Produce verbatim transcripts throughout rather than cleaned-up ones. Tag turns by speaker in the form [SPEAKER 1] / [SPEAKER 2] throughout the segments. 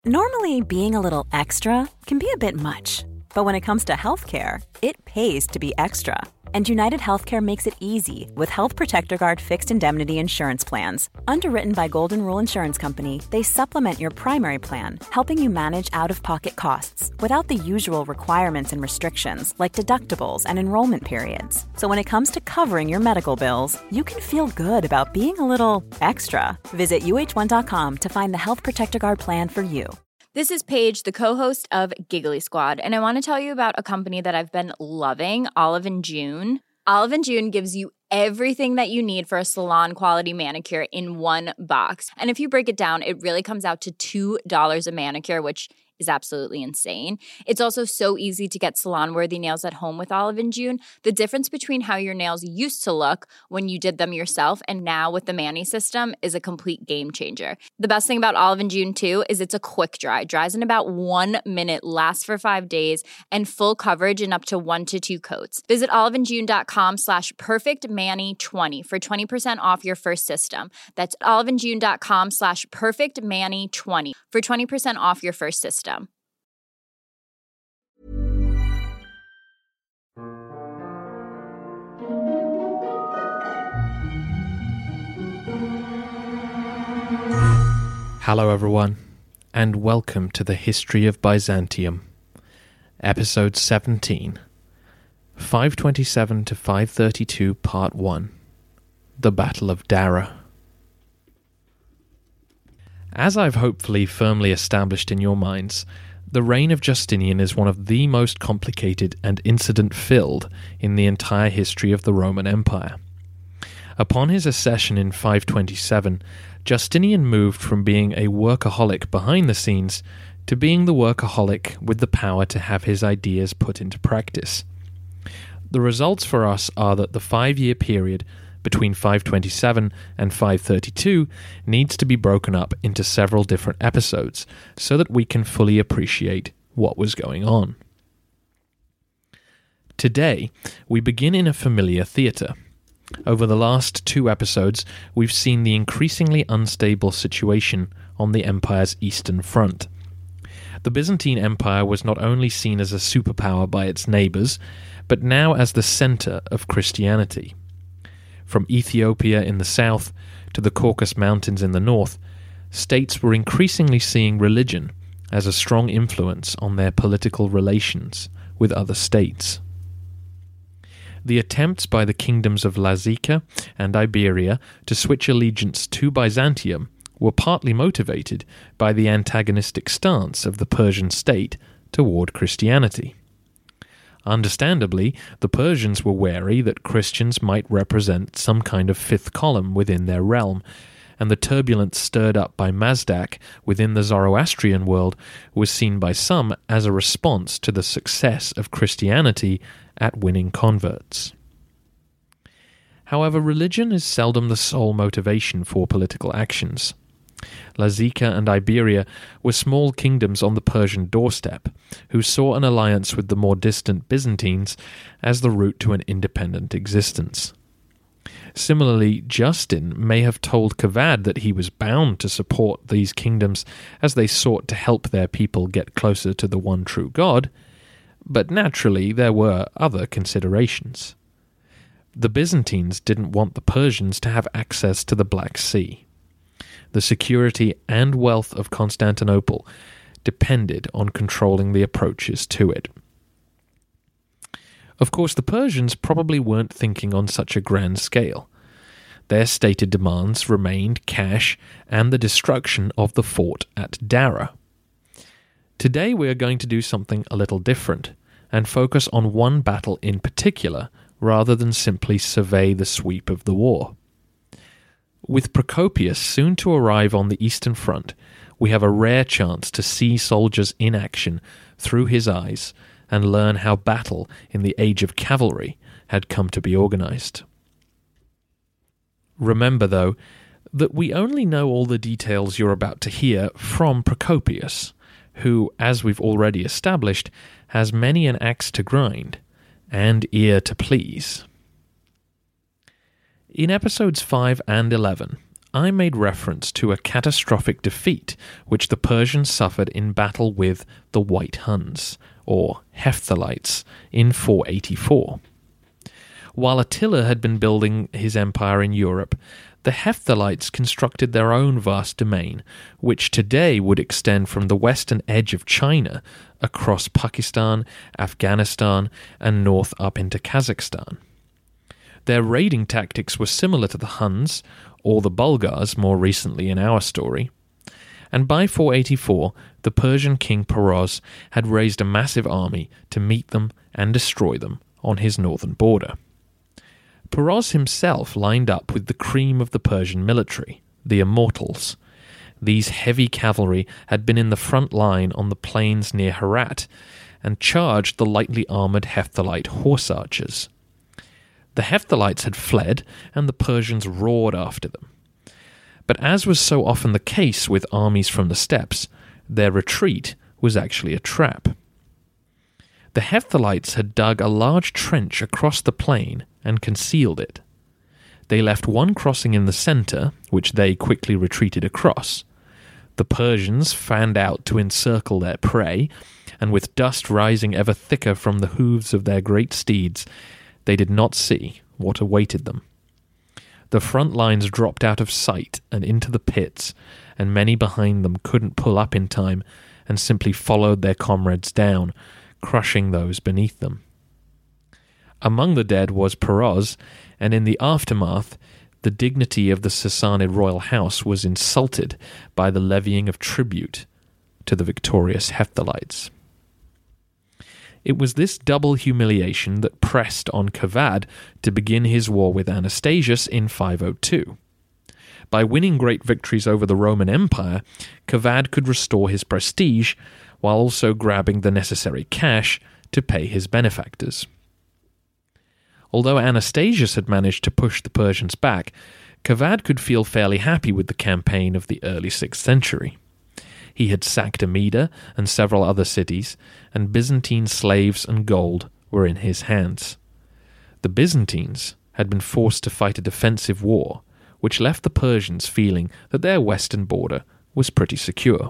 [SPEAKER 1] Normally, being a little extra can be a bit much, but when it comes to healthcare, it pays to be extra. And United Healthcare makes it easy with Health Protector Guard fixed indemnity insurance plans. Underwritten by Golden Rule Insurance Company, they supplement your primary plan, helping you manage out-of-pocket costs without the usual requirements and restrictions like deductibles and enrollment periods. So when it comes to covering your medical bills, you can feel good about being a little extra. Visit U H one dot com to find the Health Protector Guard plan for you.
[SPEAKER 2] This is Paige, the co-host of Giggly Squad, and I want to tell you about a company that I've been loving, Olive and June. Olive and June gives you everything that you need for a salon-quality manicure in one box. And if you break it down, it really comes out to two dollars a manicure, which is absolutely insane. It's also so easy to get salon-worthy nails at home with Olive and June. The difference between how your nails used to look when you did them yourself and now with the Mani system is a complete game changer. The best thing about Olive and June, too, is it's a quick dry. Dries in about one minute, lasts for five days, and full coverage in up to one to two coats. Visit oliveandjune.com slash perfectmani20 for twenty percent off your first system. That's oliveandjune.com slash perfectmani20 for twenty percent off your first system.
[SPEAKER 3] Hello everyone, and welcome to the History of Byzantium, Episode seventeen, five twenty-seven to five thirty-two, Part one, The Battle of Dara. As I've hopefully firmly established in your minds, the reign of Justinian is one of the most complicated and incident-filled in the entire history of the Roman Empire. Upon his accession in five twenty-seven, Justinian moved from being a workaholic behind the scenes to being the workaholic with the power to have his ideas put into practice. The results for us are that the five-year period between five twenty-seven and five thirty-two needs to be broken up into several different episodes so that we can fully appreciate what was going on. Today, we begin in a familiar theatre. Over the last two episodes, we've seen the increasingly unstable situation on the empire's eastern front. The Byzantine Empire was not only seen as a superpower by its neighbours, but now as the centre of Christianity. From Ethiopia in the south to the Caucasus Mountains in the north, states were increasingly seeing religion as a strong influence on their political relations with other states. The attempts by the kingdoms of Lazica and Iberia to switch allegiance to Byzantium were partly motivated by the antagonistic stance of the Persian state toward Christianity. Understandably, the Persians were wary that Christians might represent some kind of fifth column within their realm, and the turbulence stirred up by Mazdak within the Zoroastrian world was seen by some as a response to the success of Christianity at winning converts. However, religion is seldom the sole motivation for political actions. Lazica and Iberia were small kingdoms on the Persian doorstep, who saw an alliance with the more distant Byzantines as the route to an independent existence. Similarly, Justin may have told Kavad that he was bound to support these kingdoms as they sought to help their people get closer to the one true God, but naturally there were other considerations. The Byzantines didn't want the Persians to have access to the Black Sea. The security and wealth of Constantinople depended on controlling the approaches to it. Of course, the Persians probably weren't thinking on such a grand scale. Their stated demands remained cash and the destruction of the fort at Dara. Today we are going to do something a little different, and focus on one battle in particular, rather than simply survey the sweep of the war. With Procopius soon to arrive on the Eastern Front, we have a rare chance to see soldiers in action through his eyes and learn how battle in the age of cavalry had come to be organized. Remember, though, that we only know all the details you're about to hear from Procopius, who, as we've already established, has many an axe to grind and ear to please. In episodes five and eleven, I made reference to a catastrophic defeat which the Persians suffered in battle with the White Huns, or Hephthalites, in four eighty-four. While Attila had been building his empire in Europe, the Hephthalites constructed their own vast domain, which today would extend from the western edge of China across Pakistan, Afghanistan, and north up into Kazakhstan. Their raiding tactics were similar to the Huns, or the Bulgars more recently in our story, and by four eighty-four the Persian king Peroz had raised a massive army to meet them and destroy them on his northern border. Peroz himself lined up with the cream of the Persian military, the Immortals. These heavy cavalry had been in the front line on the plains near Herat and charged the lightly armoured Hephthalite horse archers. The Hephthalites had fled, and the Persians roared after them. But as was so often the case with armies from the steppes, their retreat was actually a trap. The Hephthalites had dug a large trench across the plain and concealed it. They left one crossing in the centre, which they quickly retreated across. The Persians fanned out to encircle their prey, and with dust rising ever thicker from the hooves of their great steeds, they did not see what awaited them. The front lines dropped out of sight and into the pits, and many behind them couldn't pull up in time and simply followed their comrades down, crushing those beneath them. Among the dead was Peroz, and in the aftermath, the dignity of the Sassanid royal house was insulted by the levying of tribute to the victorious Hephthalites. It was this double humiliation that pressed on Kavad to begin his war with Anastasius in five oh two. By winning great victories over the Roman Empire, Kavad could restore his prestige while also grabbing the necessary cash to pay his benefactors. Although Anastasius had managed to push the Persians back, Kavad could feel fairly happy with the campaign of the early sixth century. He had sacked Amida and several other cities, and Byzantine slaves and gold were in his hands. The Byzantines had been forced to fight a defensive war, which left the Persians feeling that their western border was pretty secure.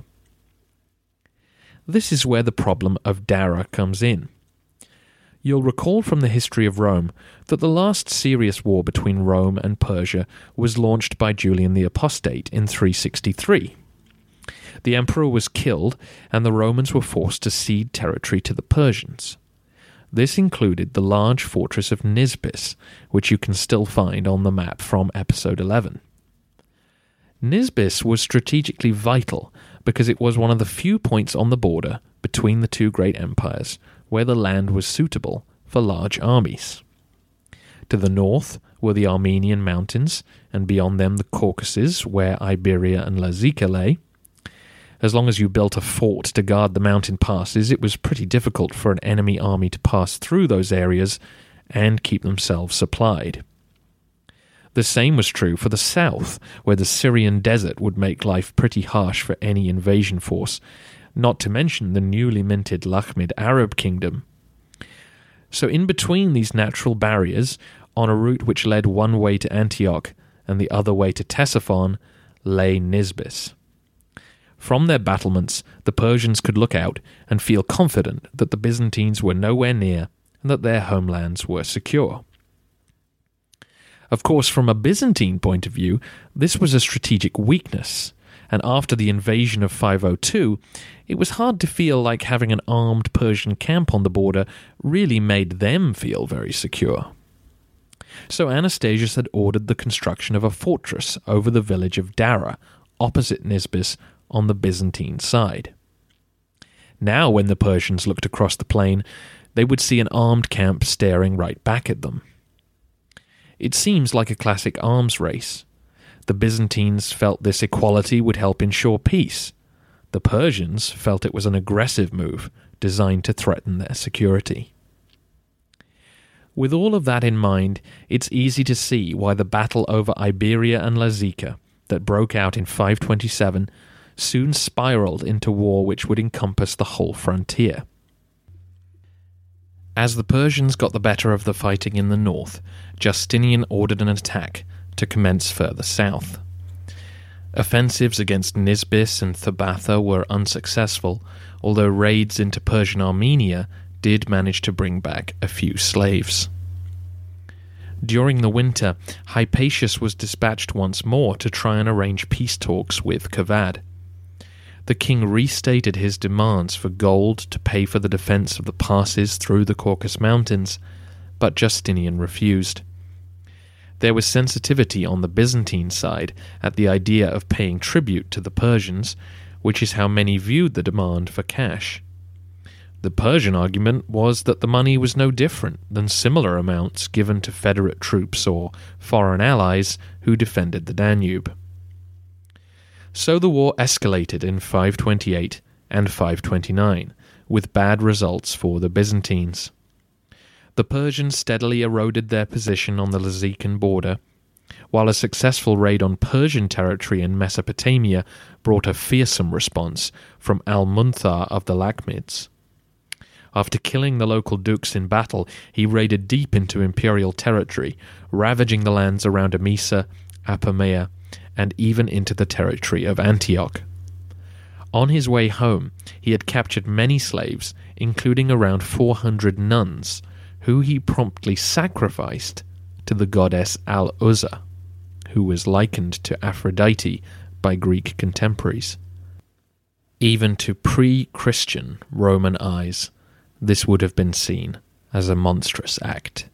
[SPEAKER 3] This is where the problem of Dara comes in. You'll recall from the history of Rome that the last serious war between Rome and Persia was launched by Julian the Apostate in three sixty-three. The emperor was killed, and the Romans were forced to cede territory to the Persians. This included the large fortress of Nisibis, which you can still find on the map from episode eleven. Nisibis was strategically vital because it was one of the few points on the border between the two great empires where the land was suitable for large armies. To the north were the Armenian mountains, and beyond them the Caucasus, where Iberia and Lazica lay. As long as you built a fort to guard the mountain passes, it was pretty difficult for an enemy army to pass through those areas and keep themselves supplied. The same was true for the south, where the Syrian desert would make life pretty harsh for any invasion force, not to mention the newly minted Lakhmid Arab kingdom. So in between these natural barriers, on a route which led one way to Antioch and the other way to Ctesiphon, lay Nisibis. From their battlements, the Persians could look out and feel confident that the Byzantines were nowhere near and that their homelands were secure. Of course, from a Byzantine point of view, this was a strategic weakness, and after the invasion of five oh two, it was hard to feel like having an armed Persian camp on the border really made them feel very secure. So Anastasius had ordered the construction of a fortress over the village of Dara, opposite Nisibis, on the Byzantine side. Now, when the Persians looked across the plain, they would see an armed camp staring right back at them. It seems like a classic arms race. The Byzantines felt this equality would help ensure peace. The Persians felt it was an aggressive move designed to threaten their security. With all of that in mind, it's easy to see why the battle over Iberia and Lazica that broke out in five twenty-seven soon spiraled into war which would encompass the whole frontier. As the Persians got the better of the fighting in the north, Justinian ordered an attack to commence further south. Offensives against Nisbis and Thabatha were unsuccessful, although raids into Persian Armenia did manage to bring back a few slaves. During the winter, Hypatius was dispatched once more to try and arrange peace talks with Kavad. The king restated his demands for gold to pay for the defense of the passes through the Caucasus Mountains, but Justinian refused. There was sensitivity on the Byzantine side at the idea of paying tribute to the Persians, which is how many viewed the demand for cash. The Persian argument was that the money was no different than similar amounts given to federate troops or foreign allies who defended the Danube. So the war escalated in five twenty-eight and five twenty-nine, with bad results for the Byzantines. The Persians steadily eroded their position on the Lazican border, while a successful raid on Persian territory in Mesopotamia brought a fearsome response from Al-Munthar of the Lakhmids. After killing the local dukes in battle, he raided deep into imperial territory, ravaging the lands around Emesa, Apamea, and even into the territory of Antioch. On his way home, he had captured many slaves, including around four hundred nuns, who he promptly sacrificed to the goddess Al-Uzza, who was likened to Aphrodite by Greek contemporaries. Even to pre-Christian Roman eyes, this would have been seen as a monstrous act.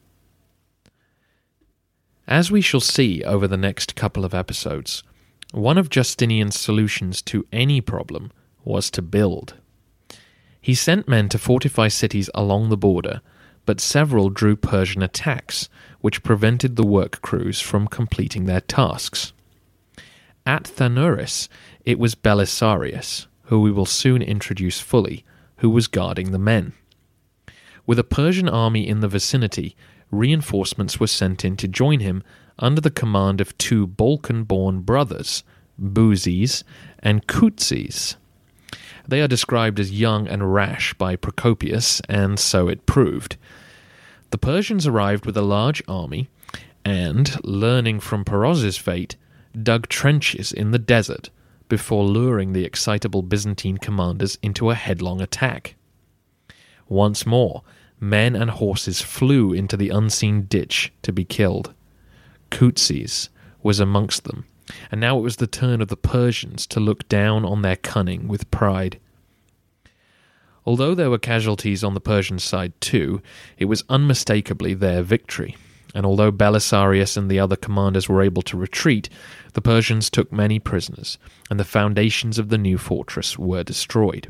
[SPEAKER 3] As we shall see over the next couple of episodes, one of Justinian's solutions to any problem was to build. He sent men to fortify cities along the border, but several drew Persian attacks, which prevented the work crews from completing their tasks. At Thanuris, it was Belisarius, who we will soon introduce fully, who was guarding the men. With a Persian army in the vicinity, reinforcements were sent in to join him under the command of two Balkan-born brothers, Buzes and Kutses. They are described as young and rash by Procopius, and so it proved. The Persians arrived with a large army and, learning from Peroz's fate, dug trenches in the desert before luring the excitable Byzantine commanders into a headlong attack. Once more, men and horses flew into the unseen ditch to be killed. Kutses was amongst them, and now it was the turn of the Persians to look down on their cunning with pride. Although there were casualties on the Persian side too, it was unmistakably their victory, and although Belisarius and the other commanders were able to retreat, the Persians took many prisoners, and the foundations of the new fortress were destroyed.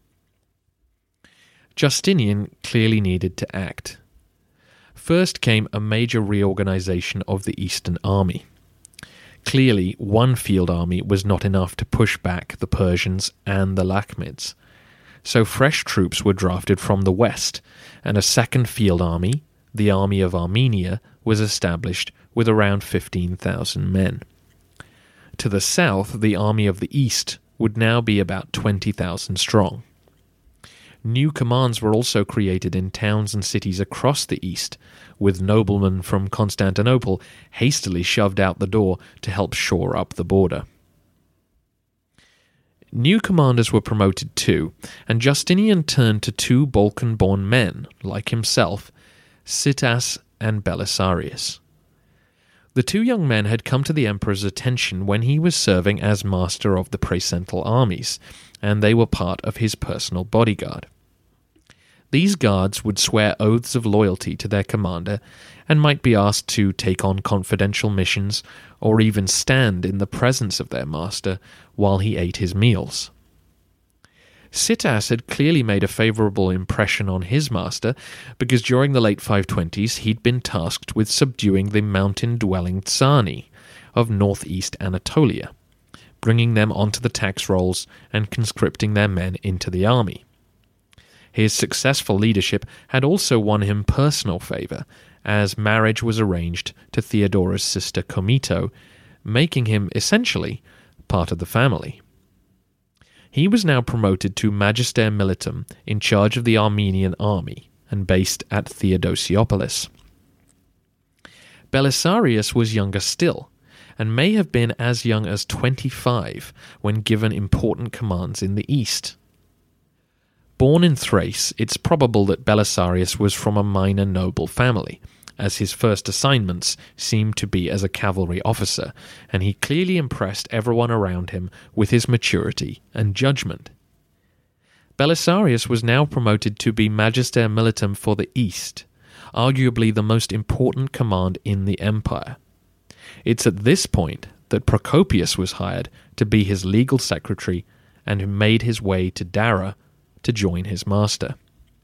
[SPEAKER 3] Justinian clearly needed to act. First came a major reorganization of the Eastern Army. Clearly, one field army was not enough to push back the Persians and the Lakhmids, so fresh troops were drafted from the west, and a second field army, the Army of Armenia, was established with around fifteen thousand men. To the south, the Army of the East would now be about twenty thousand strong. New commands were also created in towns and cities across the east, with noblemen from Constantinople hastily shoved out the door to help shore up the border. New commanders were promoted too, and Justinian turned to two Balkan-born men, like himself, Sitas and Belisarius. The two young men had come to the emperor's attention when he was serving as master of the praesental armies, and they were part of his personal bodyguard. These guards would swear oaths of loyalty to their commander and might be asked to take on confidential missions or even stand in the presence of their master while he ate his meals. Sitas had clearly made a favourable impression on his master because during the late five twenties he'd been tasked with subduing the mountain-dwelling Tsani of northeast Anatolia, bringing them onto the tax rolls and conscripting their men into the army. His successful leadership had also won him personal favour, as marriage was arranged to Theodora's sister Comito, making him essentially part of the family. He was now promoted to Magister Militum in charge of the Armenian army and based at Theodosiopolis. Belisarius was younger still, and may have been as young as twenty-five when given important commands in the east. Born in Thrace, it's probable that Belisarius was from a minor noble family, as his first assignments seemed to be as a cavalry officer, and he clearly impressed everyone around him with his maturity and judgment. Belisarius was now promoted to be Magister Militum for the East, arguably the most important command in the empire. It's at this point that Procopius was hired to be his legal secretary and made his way to Dara to join his master.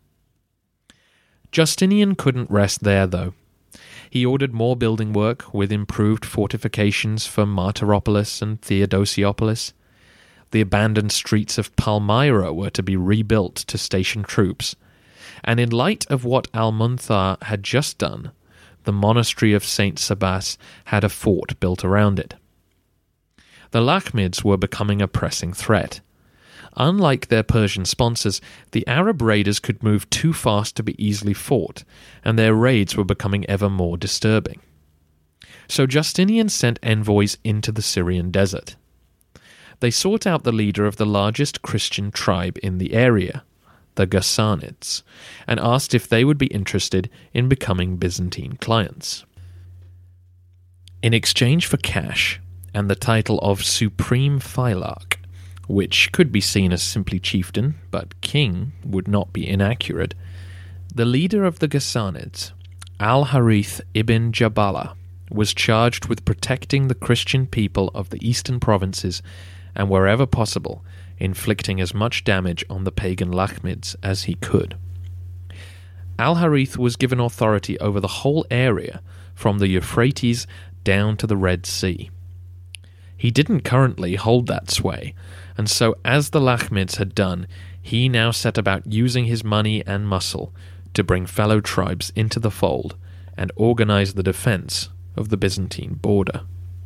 [SPEAKER 3] Justinian couldn't rest there, though. He ordered more building work with improved fortifications for Martyropolis and Theodosiopolis. The abandoned streets of Palmyra were to be rebuilt to station troops, and in light of what Almunthar had just done, the monastery of Saint Sabas had a fort built around it. The Lakhmids were becoming a pressing threat. Unlike their Persian sponsors, the Arab raiders could move too fast to be easily fought, and their raids were becoming ever more disturbing. So Justinian sent envoys into the Syrian desert. They sought out the leader of the largest Christian tribe in the area, the Ghassanids, and asked if they would be interested in becoming Byzantine clients. In exchange for cash and the title of Supreme Phylarch, which could be seen as simply chieftain, but king would not be inaccurate, the leader of the Ghassanids, Al-Harith ibn Jabala, was charged with protecting the Christian people of the eastern provinces and, wherever possible, inflicting as much damage on the pagan Lakhmids as he could. Al-Harith was given authority over the whole area, from the Euphrates down to the Red Sea. He didn't currently hold that sway, and so as the Lakhmids had done, he now set about using his money and muscle to bring fellow tribes into the fold and organize the defense of the Byzantine border.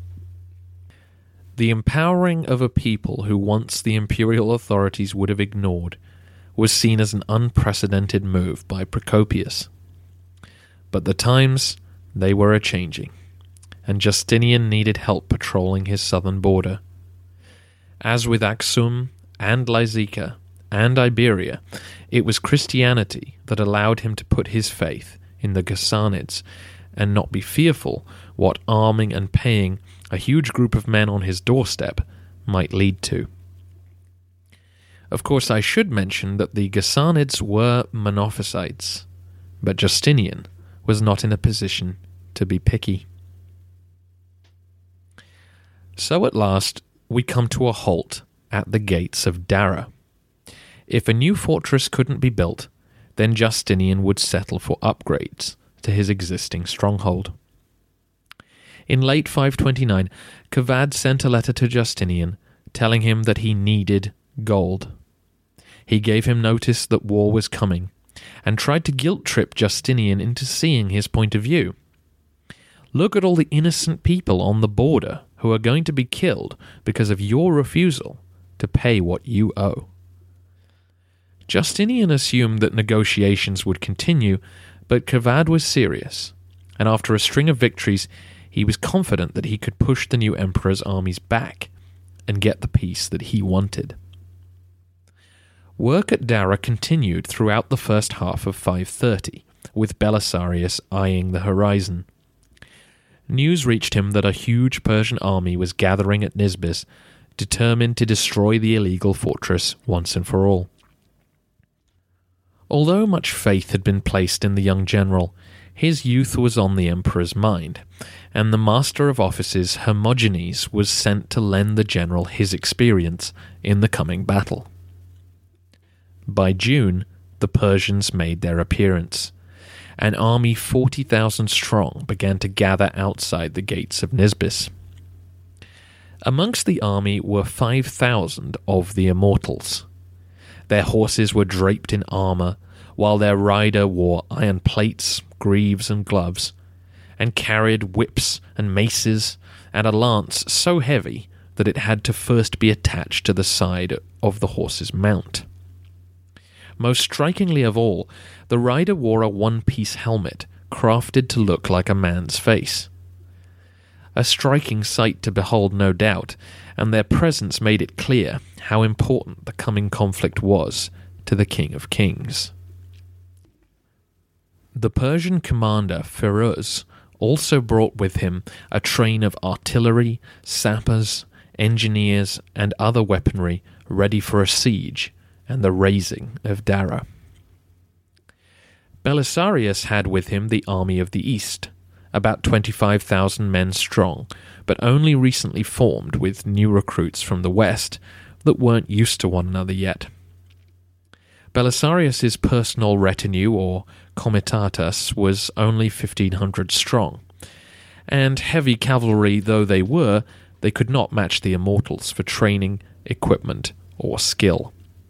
[SPEAKER 3] The empowering of a people who once the imperial authorities would have ignored was seen as an unprecedented move by Procopius. But the times, they were a-changing, and Justinian needed help patrolling his southern border. As with Aksum and Lazica and Iberia, it was Christianity that allowed him to put his faith in the Ghassanids and not be fearful what arming and paying a huge group of men on his doorstep might lead to. Of course, I should mention that the Ghassanids were Monophysites, but Justinian was not in a position to be picky. So at last, we come to a halt at the gates of Dara. If a new fortress couldn't be built, then Justinian would settle for upgrades to his existing stronghold. In late five twenty-nine, Kavad sent a letter to Justinian telling him that he needed gold. He gave him notice that war was coming and tried to guilt-trip Justinian into seeing his point of view. Look at all the innocent people on the border who are going to be killed because of your refusal to pay what you owe. Justinian assumed that negotiations would continue, but Kavad was serious, and after a string of victories, he was confident that he could push the new emperor's armies back and get the peace that he wanted. Work at Dara continued throughout the first half of five thirty, with Belisarius eyeing the horizon. News reached him that a huge Persian army was gathering at Nisibis, determined to destroy the illegal fortress once and for all. Although much faith had been placed in the young general, his youth was on the emperor's mind, and the master of offices Hermogenes was sent to lend the general his experience in the coming battle. By June, the Persians made their appearance. An army forty thousand strong began to gather outside the gates of Nisibis. Amongst the army were five thousand of the Immortals. Their horses were draped in armour, while their rider wore iron plates, greaves, and gloves, and carried whips and maces and a lance so heavy that it had to first be attached to the side of the horse's mount. Most strikingly of all, the rider wore a one-piece helmet crafted to look like a man's face. A striking sight to behold, no doubt, and their presence made it clear how important the coming conflict was to the King of Kings. The Persian commander Firuz also brought with him a train of artillery, sappers, engineers, and other weaponry ready for a siege and the razing of Dara. Belisarius had with him the army of the East, about twenty-five thousand men strong, but only recently formed with new recruits from the West that weren't used to one another yet. Belisarius's personal retinue, or comitatus, was only fifteen hundred strong, and heavy cavalry though they were, they could not match the Immortals for training, equipment, or skill.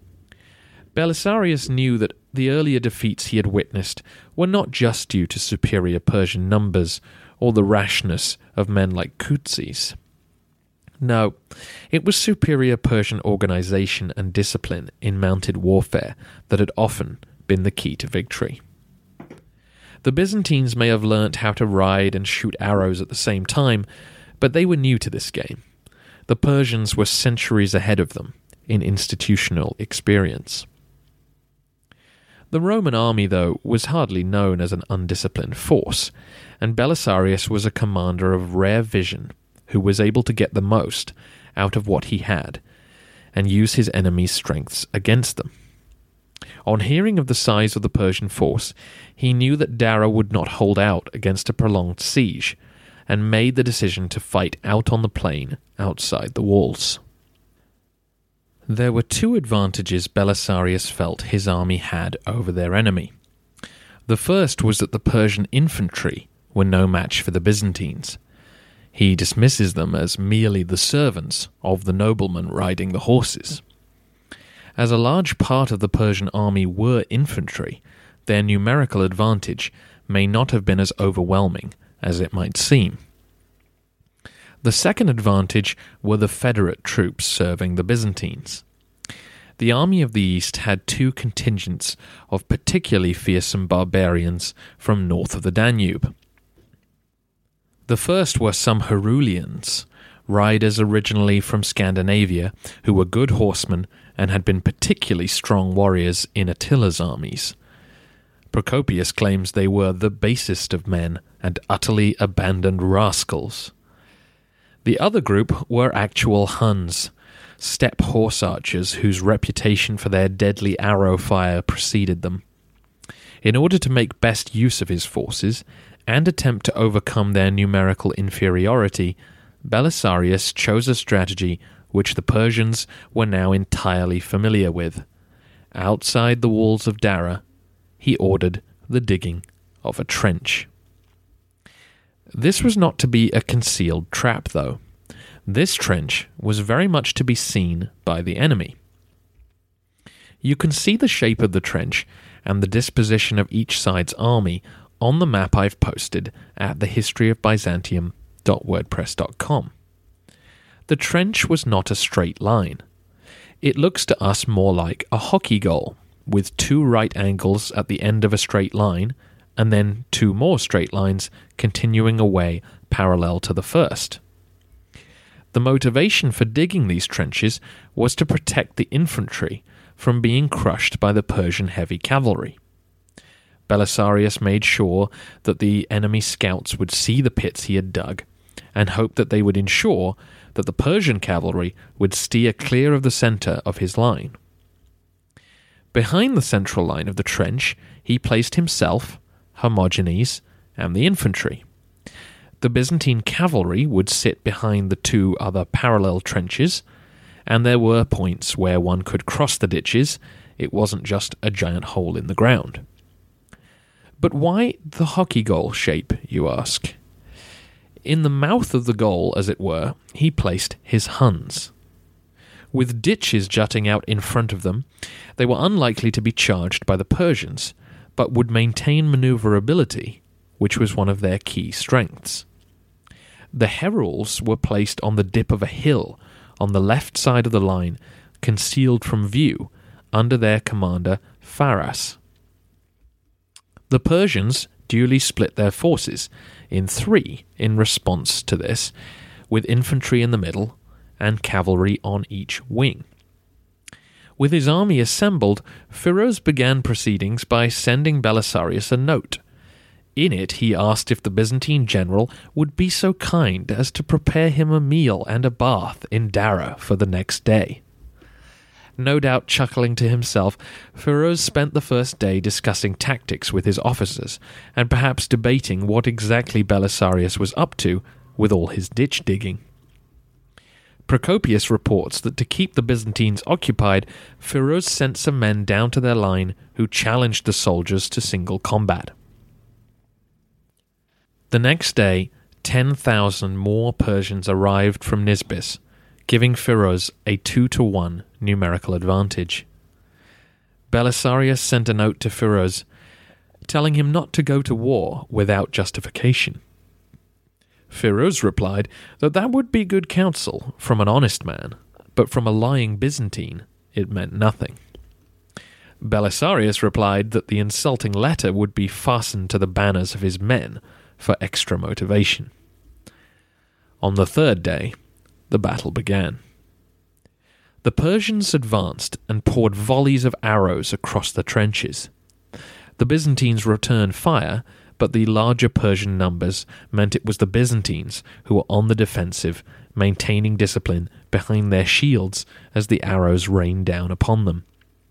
[SPEAKER 3] Belisarius knew that the earlier defeats he had witnessed were not just due to superior Persian numbers or the rashness of men like Kutsis. No, it was superior Persian organization and discipline in mounted warfare that had often been the key to victory. The Byzantines may have learnt how to ride and shoot arrows at the same time, but they were new to this game. The Persians were centuries ahead of them in institutional experience. The Roman army, though, was hardly known as an undisciplined force, and Belisarius was a commander of rare vision who was able to get the most out of what he had and use his enemies' strengths against them. On hearing of the size of the Persian force, he knew that Dara would not hold out against a prolonged siege, and made the decision to fight out on the plain outside the walls. There were two advantages Belisarius felt his army had over their enemy. The first was that the Persian infantry were no match for the Byzantines. He dismisses them as merely the servants of the noblemen riding the horses. As a large part of the Persian army were infantry, their numerical advantage may not have been as overwhelming as it might seem. The second advantage were the federate troops serving the Byzantines. The army of the East had two contingents of particularly fearsome barbarians from north of the Danube. The first were some Herulians, riders originally from Scandinavia, who were good horsemen and had been particularly strong warriors in Attila's armies. Procopius claims they were the basest of men and utterly abandoned rascals. The other group were actual Huns, steppe horse archers whose reputation for their deadly arrow fire preceded them. In order to make best use of his forces and attempt to overcome their numerical inferiority, Belisarius chose a strategy which the Persians were now entirely familiar with. Outside the walls of Dara, he ordered the digging of a trench. This was not to be a concealed trap, though. This trench was very much to be seen by the enemy. You can see the shape of the trench and the disposition of each side's army on the map I've posted at the history of byzantium dot wordpress dot com. The trench was not a straight line. It looks to us more like a hockey goal, with two right angles at the end of a straight line, and then two more straight lines continuing away parallel to the first. The motivation for digging these trenches was to protect the infantry from being crushed by the Persian heavy cavalry. Belisarius made sure that the enemy scouts would see the pits he had dug, and hoped that they would ensure that the Persian cavalry would steer clear of the centre of his line. Behind the central line of the trench, he placed himself, Hermogenes, and the infantry. The Byzantine cavalry would sit behind the two other parallel trenches, and there were points where one could cross the ditches. It wasn't just a giant hole in the ground. But why the hockey goal shape, you ask? In the mouth of the goal, as it were, he placed his Huns. With ditches jutting out in front of them, they were unlikely to be charged by the Persians, but would maintain maneuverability, which was one of their key strengths. The Heruls were placed on the dip of a hill on the left side of the line, concealed from view, under their commander Pharas. The Persians duly split their forces in three in response to this, with infantry in the middle and cavalry on each wing. With his army assembled, Firouz began proceedings by sending Belisarius a note. In it he asked if the Byzantine general would be so kind as to prepare him a meal and a bath in Dara for the next day. No doubt chuckling to himself, Firouz spent the first day discussing tactics with his officers, and perhaps debating what exactly Belisarius was up to with all his ditch digging. Procopius reports that to keep the Byzantines occupied, Firouz sent some men down to their line who challenged the soldiers to single combat. The next day, ten thousand more Persians arrived from Nisibis, giving Firouz a two to one numerical advantage. Belisarius sent a note to Firouz, telling him not to go to war without justification. Firouz replied that that would be good counsel from an honest man, but from a lying Byzantine it meant nothing. Belisarius replied that the insulting letter would be fastened to the banners of his men for extra motivation. On the third day, the battle began. The Persians advanced and poured volleys of arrows across the trenches. The Byzantines returned fire, but the larger Persian numbers meant it was the Byzantines who were on the defensive, maintaining discipline behind their shields as the arrows rained down upon them.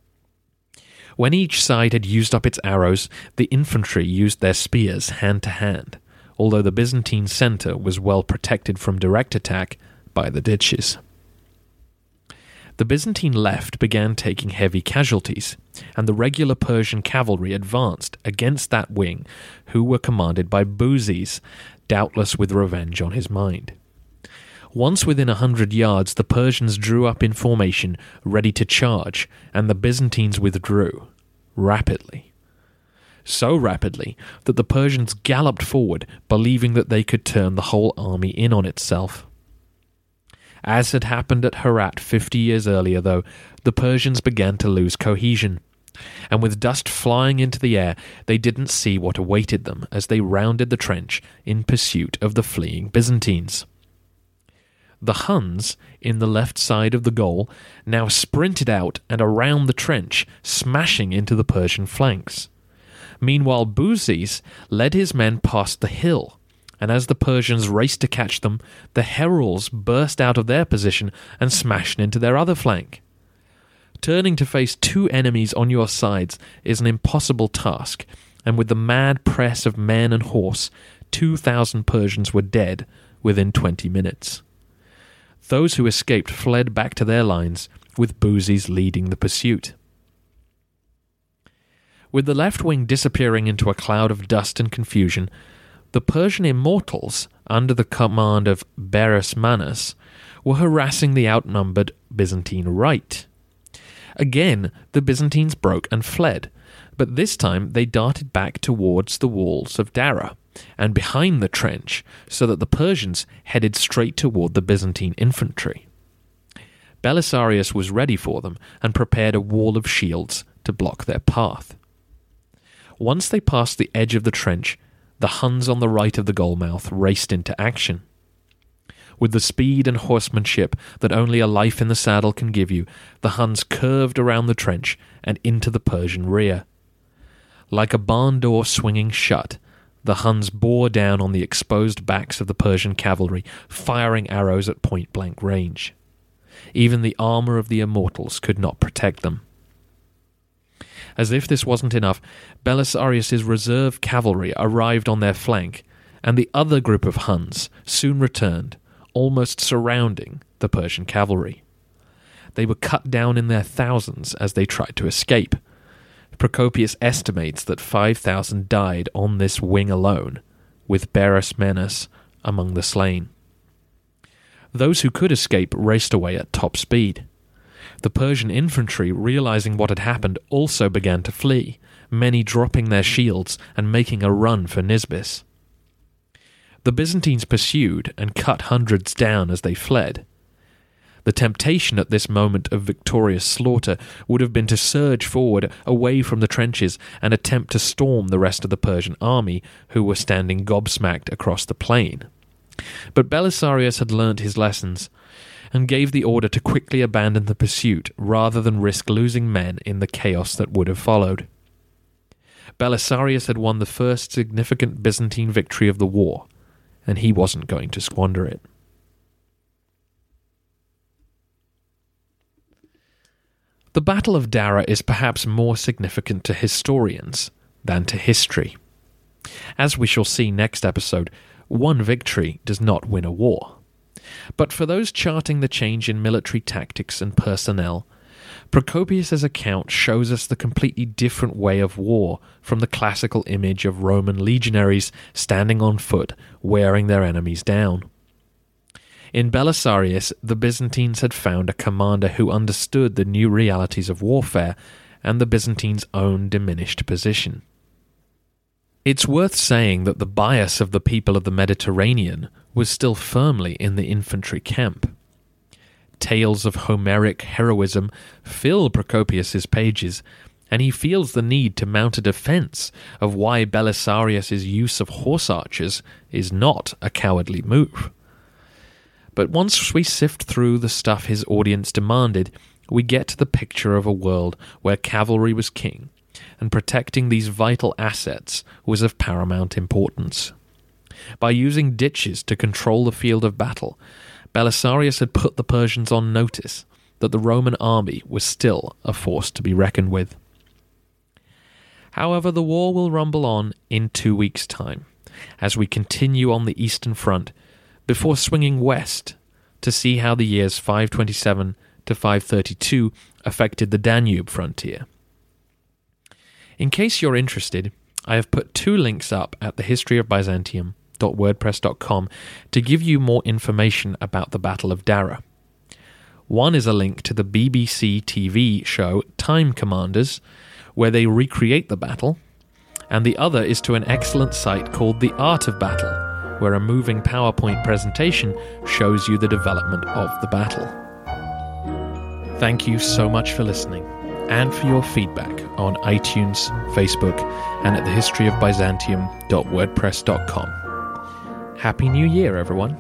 [SPEAKER 3] When each side had used up its arrows, the infantry used their spears hand to hand, although the Byzantine centre was well protected from direct attack by the ditches. The Byzantine left began taking heavy casualties, and the regular Persian cavalry advanced against that wing, who were commanded by Buzes, doubtless with revenge on his mind. Once within a hundred yards, the Persians drew up in formation, ready to charge, and the Byzantines withdrew, rapidly. So rapidly that the Persians galloped forward, believing that they could turn the whole army in on itself. As had happened at Herat fifty years earlier, though, the Persians began to lose cohesion, and with dust flying into the air, they didn't see what awaited them as they rounded the trench in pursuit of the fleeing Byzantines. The Huns, in the left side of the goal, now sprinted out and around the trench, smashing into the Persian flanks. Meanwhile, Buzes led his men past the hill, and as the Persians raced to catch them, the heralds burst out of their position and smashed into their other flank. Turning to face two enemies on your sides is an impossible task, and with the mad press of men and horse, two thousand Persians were dead within twenty minutes. Those who escaped fled back to their lines, with Buzes leading the pursuit. With the left wing disappearing into a cloud of dust and confusion, the Persian immortals, under the command of Beres Manus, were harassing the outnumbered Byzantine right. Again, the Byzantines broke and fled, but this time they darted back towards the walls of Dara, and behind the trench, so that the Persians headed straight toward the Byzantine infantry. Belisarius was ready for them, and prepared a wall of shields to block their path. Once they passed the edge of the trench, the Huns on the right of the goalmouth raced into action. With the speed and horsemanship that only a life in the saddle can give you, the Huns curved around the trench and into the Persian rear. Like a barn door swinging shut, the Huns bore down on the exposed backs of the Persian cavalry, firing arrows at point-blank range. Even the armour of the immortals could not protect them. As if this wasn't enough, Belisarius's reserve cavalry arrived on their flank, and the other group of Huns soon returned, almost surrounding the Persian cavalry. They were cut down in their thousands as they tried to escape. Procopius estimates that five thousand died on this wing alone, with Beres Manus among the slain. Those who could escape raced away at top speed. The Persian infantry, realizing what had happened, also began to flee, many dropping their shields and making a run for Nisibis. The Byzantines pursued and cut hundreds down as they fled. The temptation at this moment of victorious slaughter would have been to surge forward away from the trenches and attempt to storm the rest of the Persian army, who were standing gobsmacked across the plain. But Belisarius had learnt his lessons, and gave the order to quickly abandon the pursuit rather than risk losing men in the chaos that would have followed. Belisarius had won the first significant Byzantine victory of the war, and he wasn't going to squander it. The Battle of Dara is perhaps more significant to historians than to history. As we shall see next episode, one victory does not win a war. But for those charting the change in military tactics and personnel, Procopius's account shows us the completely different way of war from the classical image of Roman legionaries standing on foot, wearing their enemies down. In Belisarius, the Byzantines had found a commander who understood the new realities of warfare and the Byzantines' own diminished position. It's worth saying that the bias of the people of the Mediterranean was still firmly in the infantry camp. Tales of Homeric heroism fill Procopius's pages, and he feels the need to mount a defense of why Belisarius's use of horse archers is not a cowardly move. But once we sift through the stuff his audience demanded, we get to the picture of a world where cavalry was king, and protecting these vital assets was of paramount importance. By using ditches to control the field of battle, Belisarius had put the Persians on notice that the Roman army was still a force to be reckoned with. However, the war will rumble on in two weeks' time, as we continue on the Eastern Front, before swinging west to see how the years five twenty-seven to five thirty-two affected the Danube frontier. In case you're interested, I have put two links up at the history of byzantium dot wordpress dot com to give you more information about the Battle of Dara. One is a link to the B B C T V show Time Commanders, where they recreate the battle, and the other is to an excellent site called The Art of Battle, where a moving PowerPoint presentation shows you the development of the battle. Thank you so much for listening, and for your feedback on iTunes, Facebook, and at the history of byzantium dot wordpress dot com. Happy New Year, everyone.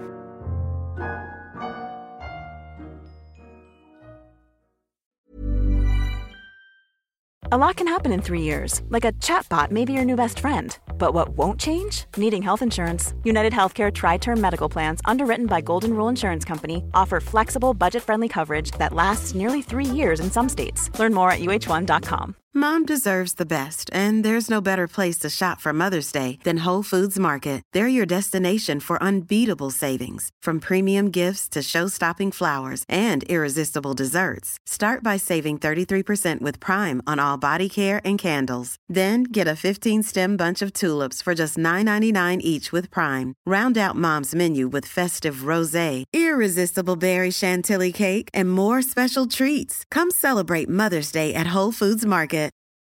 [SPEAKER 1] A lot can happen in three years, like a chatbot may be your new best friend. But what won't change? Needing health insurance. United Healthcare Tri-Term Medical Plans, underwritten by Golden Rule Insurance Company, offer flexible, budget-friendly coverage that lasts nearly three years in some states. Learn more at U H one dot com.
[SPEAKER 4] Mom deserves the best, and there's no better place to shop for Mother's Day than Whole Foods Market. They're your destination for unbeatable savings, from premium gifts to show-stopping flowers and irresistible desserts. Start by saving thirty-three percent with Prime on all body care and candles. Then get a fifteen-stem bunch of tulips for just nine ninety-nine each with Prime. Round out Mom's menu with festive rosé, irresistible berry chantilly cake, and more special treats. Come celebrate Mother's Day at Whole Foods Market.